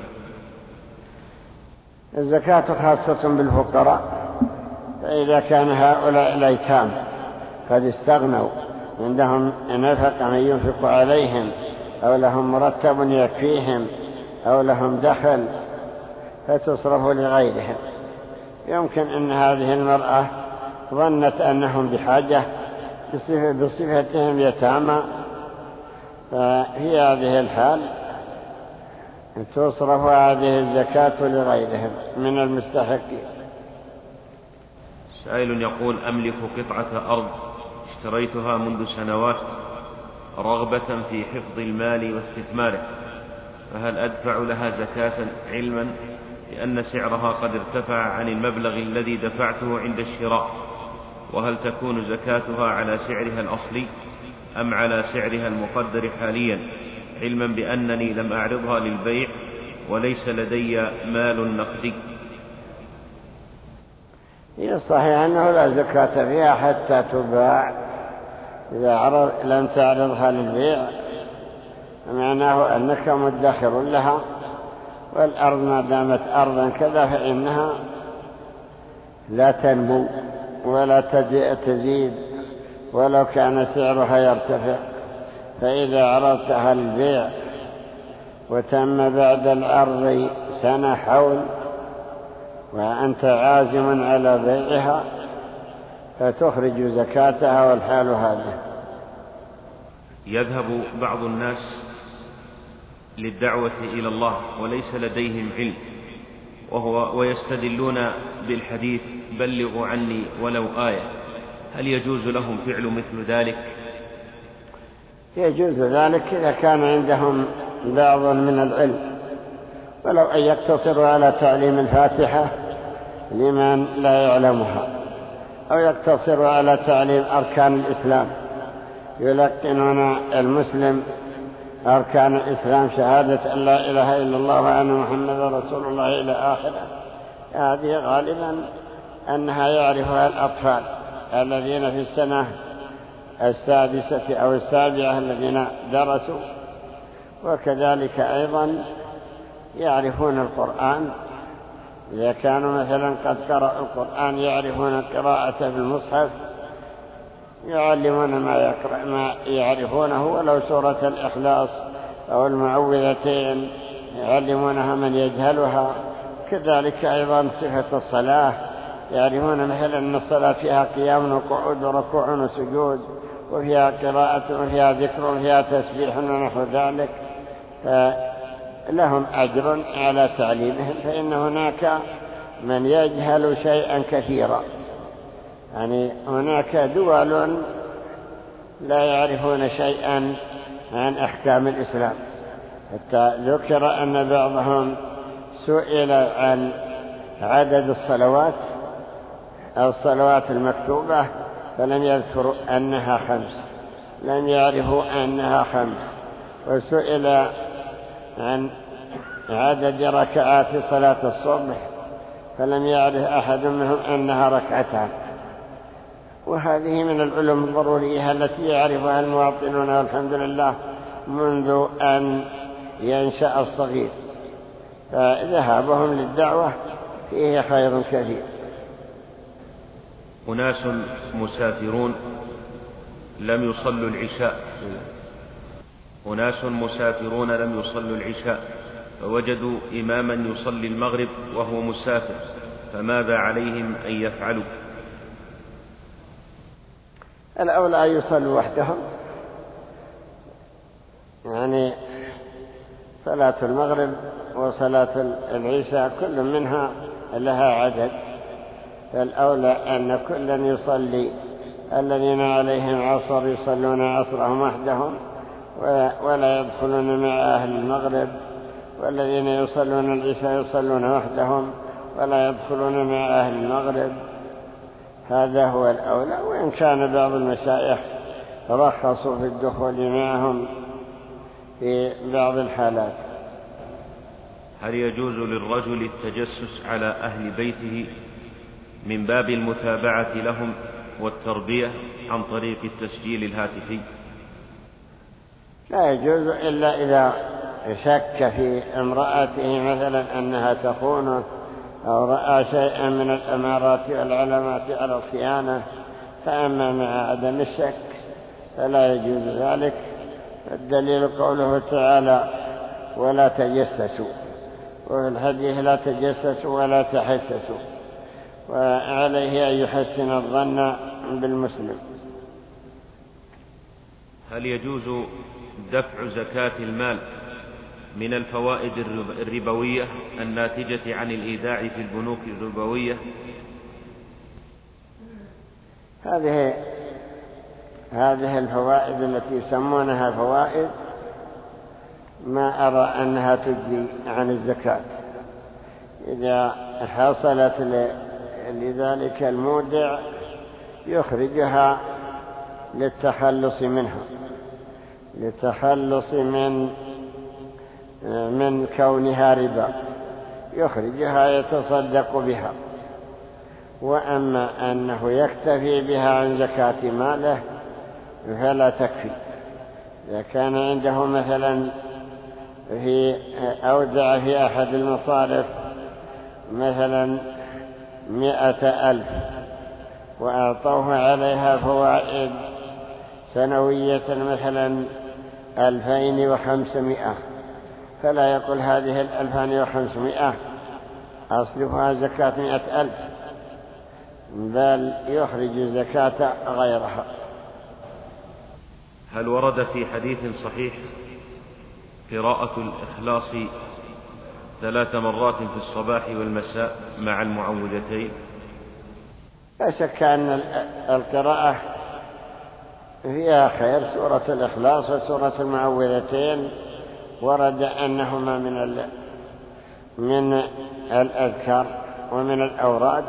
الزكاة خاصة بالفقراء، فإذا كان هؤلاء الأيتام قد استغنوا، عندهم نفقة من ينفق عليهم، أو لهم مرتب يكفيهم، أو لهم دخل، فتصرف لغيرهم. يمكن أن هذه المرأة ظنت أنهم بحاجة بصفتهم يتامى، ففي هذه الحال تصرف هذه الزكاة لغيرهم من المستحقين. سائل يقول: أملك قطعة أرض اشتريتها منذ سنوات رغبة في حفظ المال واستثماره، فهل أدفع لها زكاة علما لأن سعرها قد ارتفع عن المبلغ الذي دفعته عند الشراء؟ وهل تكون زكاتها على سعرها الأصلي أم على سعرها المقدر حاليا، علما بأنني لم أعرضها للبيع وليس لدي مال نقدي؟ هي صحيح أنه لا زكاة فيها حتى تباع، إذا عرض لم تعرضها للبيع معناه أنك مدخر لها، والأرض ما دامت أرضا كذا فإنها لا تنمو ولا تزيد ولو كان سعرها يرتفع. فإذا عرضتها للبيع وتم بعد الأرض سنة حول وأنت عازم على بيعها فتخرج زكاتها، والحال هذا. يذهب بعض الناس للدعوة إلى الله وليس لديهم علم، وهو ويستدلون بالحديث بلغوا عني ولو آية، هل يجوز لهم فعل مثل ذلك؟ يجوز ذلك إذا كان عندهم بعض من العلم، ولو أن يقتصروا على تعليم الفاتحة لمن لا يعلمها، أو يقتصروا على تعليم أركان الإسلام، يلقنون المسلم أركان الإسلام شهادة أن لا إله إلا الله وأن محمدا رسول الله إلى آخره. هذه غالبا أنها يعرفها الأطفال الذين في السنة السادسة أو السابعة الذين درسوا، وكذلك أيضا يعرفون القرآن، إذا كانوا مثلا قد قرأوا القرآن يعرفون القراءة بالمصحف، يعلمون ما, يقرأ ما يعرفونه، ولو سورة الإخلاص أو المعوذتين يعلمونها من يجهلها. كذلك أيضا صفة الصلاة، يعرفون مثلا أن الصلاة فيها قيام وقعود وركوع وسجود، وفيها قراءة وفيها ذكر وفيها تسبيح ونحو ذلك، فلهم أجر على تعليمهم. فإن هناك من يجهل شيئا كثيرا، يعني هناك دول لا يعرفون شيئا عن أحكام الإسلام، حتى ذكر أن بعضهم سئل عن عدد الصلوات أو الصلوات المكتوبة فلم يذكروا أنها خمس، لم يعرفوا أنها خمس. وسئل عن عدد ركعات صلاة الصبح فلم يعرف أحد منهم أنها ركعتان. وهذه من العلوم الضرورية التي يعرفها المواطنون، والحمد لله منذ أن ينشأ الصغير، فذهابهم للدعوة فيه خير كثير. أناس مسافرون لم يصلوا العشاء أناس مسافرون لم يصلوا العشاء فوجدوا إماما يصلي المغرب وهو مسافر، فماذا عليهم أن يفعلوا؟ الأولى يصلوا وحدهم، يعني صلاة المغرب وصلاة العشاء كل منها لها عدد، فالأولى أن كلا يصلي، الذين عليهم عصر يصلون عصرهم وحدهم ولا يدخلون مع أهل المغرب، والذين يصلون العشاء يصلون وحدهم ولا يدخلون مع أهل المغرب. هذا هو الأولى، وإن كان بعض المشايخ رخصوا في الدخول معهم في بعض الحالات. هل يجوز للرجل التجسس على أهل بيته من باب المتابعة لهم والتربية عن طريق التسجيل الهاتفي؟ لا يجوز إلا إذا شك في امرأته مثلا أنها تخونه، أو رأى شيئا من الأمارات والعلامات على الخيانة، فأما مع عدم الشك فلا يجوز ذلك. الدليل قوله تعالى ولا تجسسوا، وفي الحديث لا تجسسوا ولا تحسسوا، وعليه أن يحسن الظن بالمسلم. هل يجوز دفع زكاة المال من الفوائد الربوية الناتجة عن الإيداع في البنوك الربوية؟ هذه هذه الفوائد التي يسمونها فوائد ما أرى أنها تجزي عن الزكاة. إذا حصلت لذلك المودع يخرجها للتخلص منها، للتخلص من من كونها ربا، يخرجها يتصدق بها. وأما أنه يكتفي بها عن زكاة ماله فلا تكفي. إذا كان عنده مثلا في أودع في أحد المصارف مثلا مئة ألف وأعطوه عليها فوائد سنوية مثلا ألفين وخمسمائة، فلا يقول هذه الألفين وخمسمائة أصلها زكاة مئة ألف، بل يخرج زكاة غيرها. هل ورد في حديث صحيح قراءة الإخلاص ثلاث مرات في الصباح والمساء مع المعوذتين؟ لا شك أن القراءة فيها خير. سورة الإخلاص وسورة المعوذتين ورد أنهما من من الأذكار ومن الأوراد،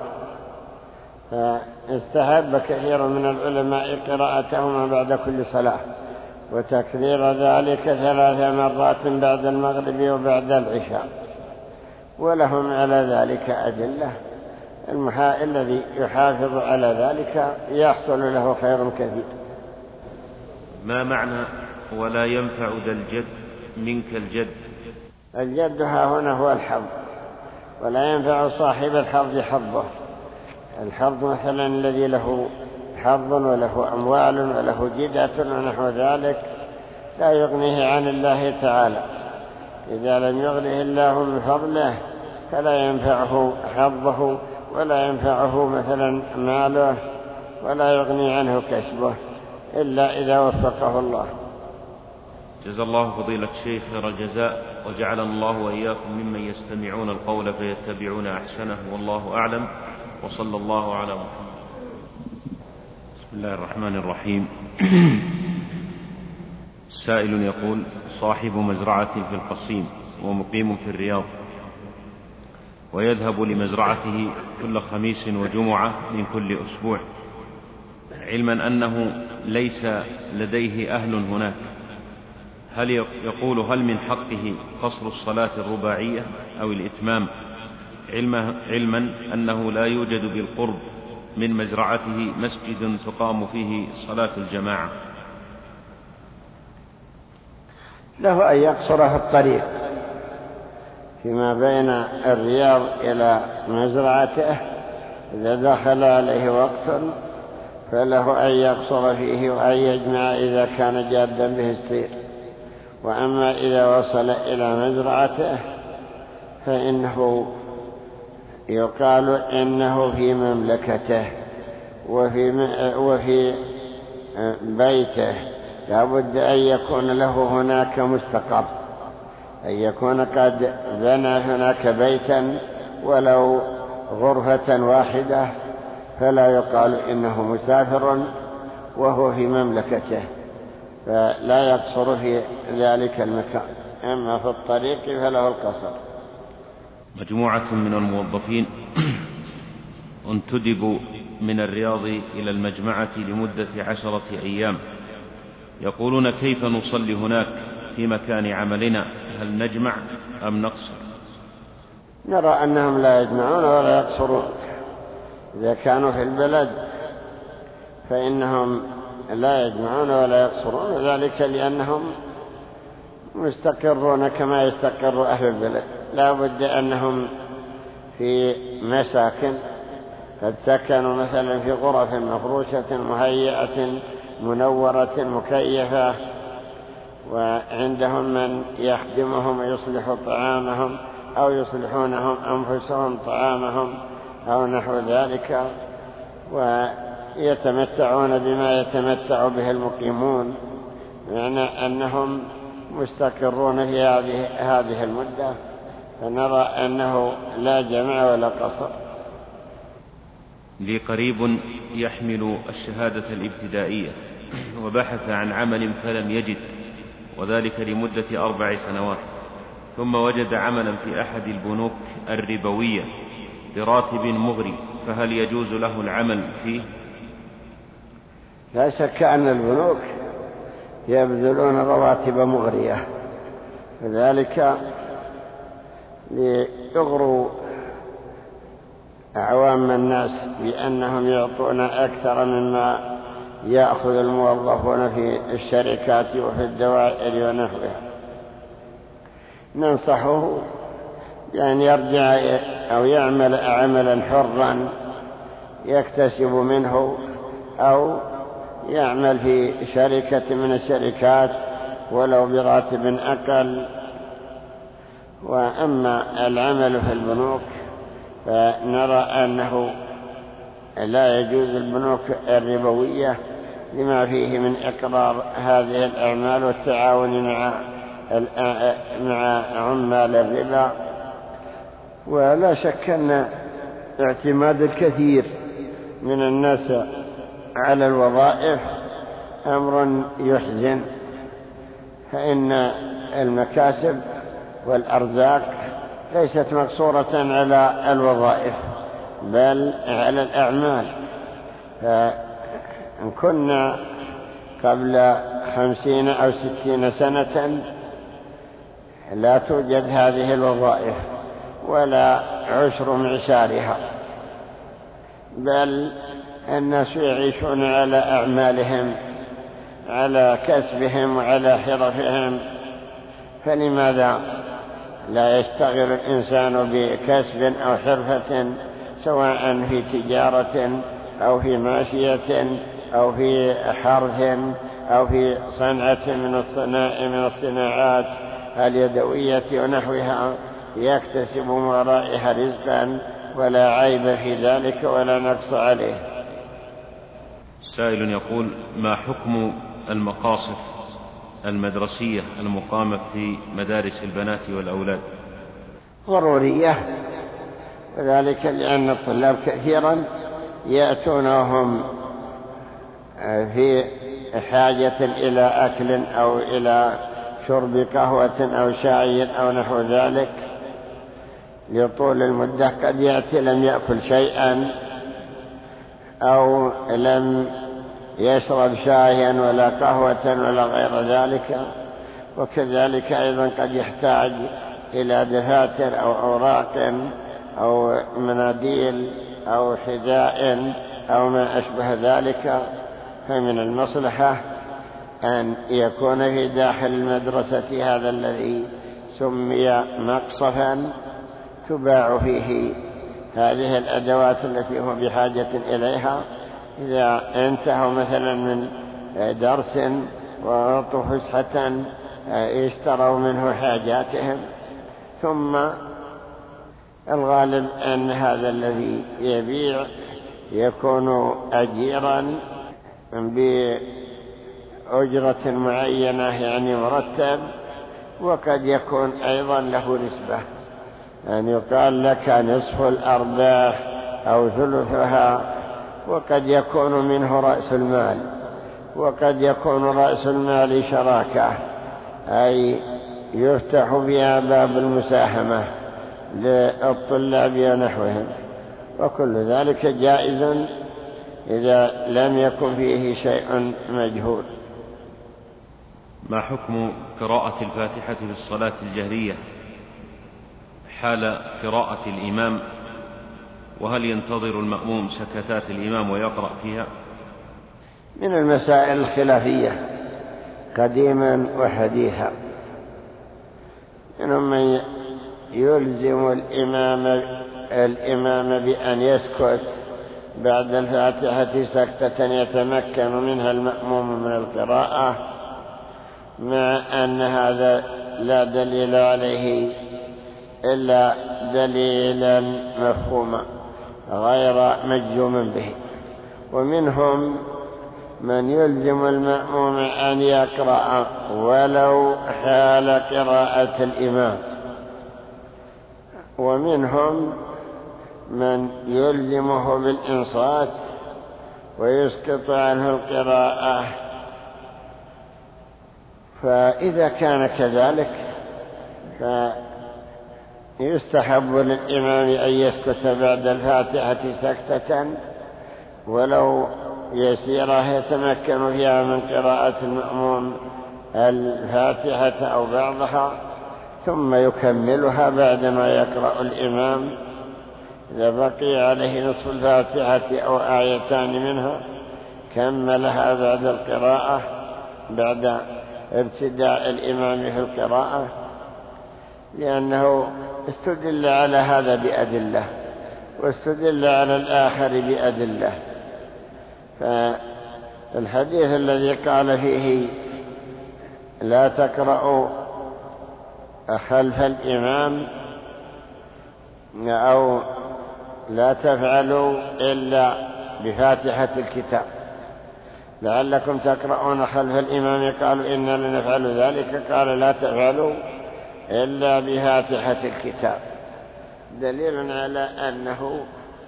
فاستحب كثير من العلماء قراءتهما بعد كل صلاة، وتكرير ذلك ثلاث مرات بعد المغرب وبعد العشاء، ولهم على ذلك أدلة. الذي يحافظ على ذلك يحصل له خير كثير. ما معنى ولا ينفع ذا الجد منك الجد؟ الجد ها هنا هو الحظ، ولا ينفع صاحب الحظ حظه. الحظ مثلا الذي له حظ وله أموال وله جدة ونحو ذلك لا يغنيه عن الله تعالى. إذا لم يغنيه الله من فضله فلا ينفعه حظه ولا ينفعه مثلا ماله ولا يغني عنه كسبه إلا إذا وفقه الله. جزا الله فضيلة الشيخ خير الجزاء، وجعلنا الله وإياكم ممن يستمعون القول فيتبعون أحسنه، والله أعلم، وصلى الله على محمد. بسم الله الرحمن الرحيم. سائل يقول: صاحب مزرعة في القصيم ومقيم في الرياض، ويذهب لمزرعته كل خميس وجمعة من كل أسبوع، علما أنه ليس لديه أهل هناك، هل يقول هل من حقه قصر الصلاة الرباعية أو الإتمام، علما أنه لا يوجد بالقرب من مزرعته مسجد تقام فيه صلاة الجماعة؟ له أن يقصر في الطريق فيما بين الرياض إلى مزرعته. إذا دخل عليه وقت فله أن يقصر فيه وأن يجمع إذا كان جادا به السير. وأما إذا وصل إلى مزرعته فإنه يقال إنه في مملكته وفي وفي بيته لا بد أن يكون له هناك مستقر، أن يكون قد بنى هناك بيتا ولو غرفة واحدة، فلا يقال إنه مسافر وهو في مملكته، فلا يقصر في ذلك المكان. أما في الطريق فله القصر. مجموعة من الموظفين انتدبوا من الرياض إلى المجمعة لمدة عشرة أيام، يقولون كيف نصلي هناك في مكان عملنا؟ هل نجمع أم نقصر؟ نرى أنهم لا يجمعون ولا يقصرون. إذا كانوا في البلد فإنهم لا يجمعون ولا يقصرون، ذلك لأنهم مستقرون كما يستقر أهل البلد. لا بد أنهم في مساكن قد سكنوا مثلا في غرف مفروشة مهيئة منورة مكيفة، وعندهم من يخدمهم ويصلح طعامهم أو يصلحونهم أنفسهم طعامهم أو نحو ذلك، ويتمتعون بما يتمتع به المقيمون، يعني أنهم مستقرون في هذه هذه المدة. فنرى أنه لا جمع ولا قصر. لي قريب يحمل الشهادة الابتدائية وبحث عن عمل فلم يجد، وذلك لمدة أربع سنوات، ثم وجد عملا في أحد البنوك الربوية براتب مغري، فهل يجوز له العمل فيه؟ لا شك أن البنوك يبذلون رواتب مغرية، وذلك ليغروا أعوام الناس بأنهم يعطون أكثر مما يأخذ الموظفون في الشركات وفي الدوائر ونحوها. ننصحه بأن يرجع أو يعمل عملا حرا يكتسب منه، أو يعمل في شركة من الشركات ولو براتب أقل. وأما العمل في البنوك فنرى أنه لا يجوز البنوك الربوية لما فيه من إقرار هذه الأعمال والتعاون مع مع عمال الربا. ولا شك أن اعتماد الكثير من الناس على الوظائف أمر يحزن، فإن المكاسب والأرزاق ليست مقصورة على الوظائف بل على الأعمال. فإن كنا قبل خمسين أو ستين سنة لا توجد هذه الوظائف ولا عشر معشارها، بل الناس يعيشون على أعمالهم، على كسبهم وعلى حرفهم. فلماذا لا يشتغل الإنسان بكسب أو حرفة، سواء في تجارة أو في ماشية أو في حرث أو في صنعة من الصناع من الصناعات اليدوية ونحوها، يكتسب من ورائها رزقا ولا عيب في ذلك ولا نقص عليه. سائل يقول: ما حكم المقاصف المدرسية المقامة في مدارس البنات والأولاد؟ ضرورية، وذلك لأن الطلاب كثيرا يأتون وهم في حاجة إلى أكل أو إلى شرب قهوة أو شاي أو نحو ذلك لطول المدة. قد يأتي لم يأكل شيئا أو لم يشرب شايا ولا قهوة ولا غير ذلك، وكذلك أيضا قد يحتاج إلى دفاتر أو أوراق أو مناديل أو حذاء أو ما أشبه ذلك. فمن المصلحة أن يكون في داخل المدرسة هذا الذي سمي مقصفا تباع فيه هذه الأدوات التي هو بحاجة إليها إذا انتهوا مثلا من درس وأعطوا فسحة يشتروا منه حاجاتهم. ثم الغالب أن هذا الذي يبيع يكون أجيرا بأجرة معينة يعني مرتب، وقد يكون أيضا له نسبة، يعني يقال لك نصف الأرباح أو ثلثها، وقد يكون منه رأس المال، وقد يكون رأس المال شراكة أي يفتح بها باب المساهمة للطلاب ونحوهم، وكل ذلك جائز إذا لم يكن فيه شيء مجهول. ما حكم قراءة الفاتحة في الصلاة الجهرية حال قراءة الإمام، وهل ينتظر المأموم سكتات الإمام ويقرأ فيها؟ من المسائل الخلافية قديما وحديثا، منهم من يلزم الإمام, الإمام بأن يسكت بعد الفاتحة سكتة يتمكن منها المأموم من القراءة، مع أن هذا لا دليل عليه إلا دليلا مفهوما غير مجزوم به. ومنهم من يلزم المأموم أن يقرأ ولو حال قراءة الإمام، ومنهم من يلزمه بالإنصات ويسقط عنه القراءة. فإذا كان كذلك فيستحب للإمام أن يسكت بعد الفاتحة سكتة ولو يسيرة يتمكن فيها من قراءة المأموم الفاتحة أو بعضها، ثم يكملها بعدما يقرأ الإمام. إذا بقي عليه نصف الفاتحة أو آيتان منها كملها بعد القراءة بعد ابتداء الإمام في القراءة، لأنه استدل على هذا بأدلة واستدل على الآخر بأدلة. فالحديث الذي قال فيه لا تقرأوا خلف الإمام أو لا تفعلوا إلا بفاتحة الكتاب لعلكم تقرؤون خلف الإمام، قالوا إنا لنفعل ذلك، قال لا تفعلوا إلا بفاتحة الكتاب، دليل على أنه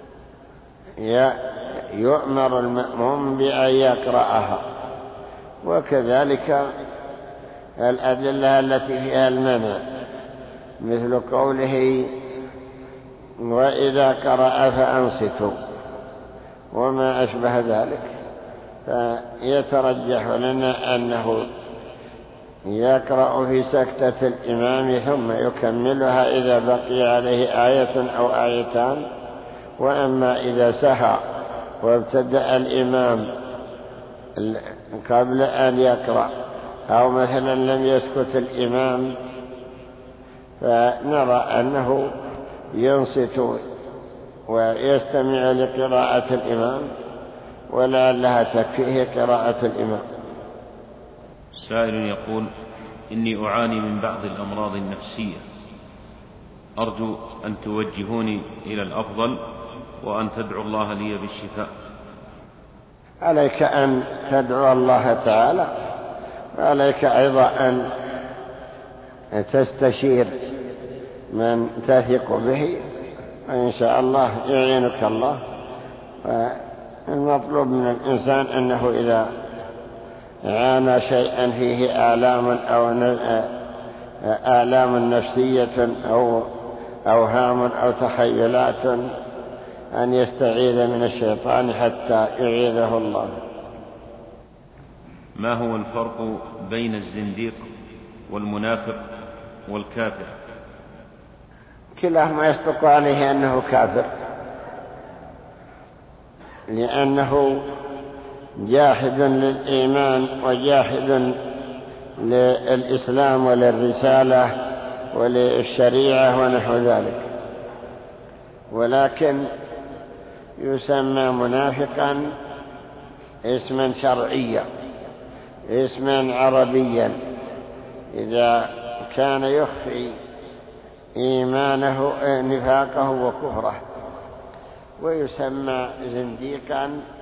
يؤمر المأموم بأن يقرأها. وكذلك الأدلة التي فيها المنع مثل قوله وإذا قرأ فأنصتوا وما أشبه ذلك، فيترجح لنا أنه يقرأ في سكتة الإمام ثم يكملها إذا بقي عليه آية أو آيتان. وأما إذا سهى وابتدأ الإمام قبل أن يقرأ أو مثلا لم يسكت الإمام فنرى أنه ينصت ويستمع لقراءة الإمام ولعلها تكفيه قراءة الإمام. سائل يقول إني أعاني من بعض الأمراض النفسية، أرجو أن توجهوني إلى الأفضل وأن تدعو الله لي بالشفاء. عليك أن تدعو الله تعالى، وعليك أيضا أن تستشير من تثق به، وإن شاء الله يعينك الله. المطلوب من الإنسان أنه إذا عانى شيئا فيه آلام أو آلام نفسية أو أوهام أو تخيلات أن يستعيذ من الشيطان حتى يعيذه الله. ما هو الفرق بين الزنديق والمنافق والكافر؟ كلاهما يصدق عليه أنه كافر، لأنه جاحد للإيمان وجاحد للإسلام وللرسالة وللشريعة ونحو ذلك، ولكن يسمى منافقا اسما شرعيا اسما عربيا إذا كان يخفي إيمانه نفاقه وكفره، ويسمى زنديقا